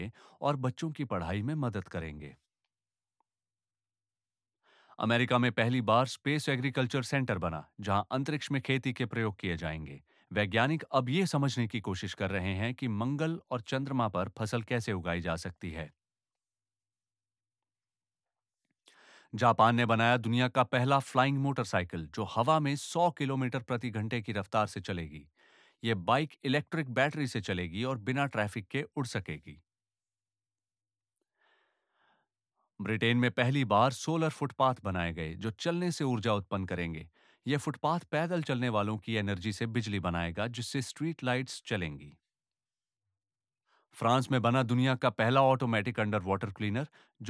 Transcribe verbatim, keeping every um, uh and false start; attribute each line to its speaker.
Speaker 1: और बच्चों की पढ़ाई में मदद करेंगे। अमेरिका में पहली बार स्पेस एग्रीकल्चर सेंटर बना, जहां अंतरिक्ष में खेती के प्रयोग किए जाएंगे। वैज्ञानिक अब ये समझने की कोशिश कर रहे हैं कि मंगल और चंद्रमा पर फसल कैसे उगाई जा सकती है। जापान ने बनाया दुनिया का पहला फ्लाइंग मोटरसाइकिल, जो हवा में सौ किलोमीटर प्रति घंटे की रफ्तार से चलेगी। यह बाइक इलेक्ट्रिक बैटरी से चलेगी और बिना ट्रैफिक के उड़ सकेगी। ब्रिटेन में पहली बार सोलर फुटपाथ बनाए गए, जो चलने से ऊर्जा उत्पन्न करेंगे। यह फुटपाथ पैदल चलने वालों की एनर्जी से बिजली बनाएगा, जिससे स्ट्रीट लाइट्स चलेंगी। फ्रांस में बना दुनिया का पहला ऑटोमेटिक अंडर वाटर क्लीनर,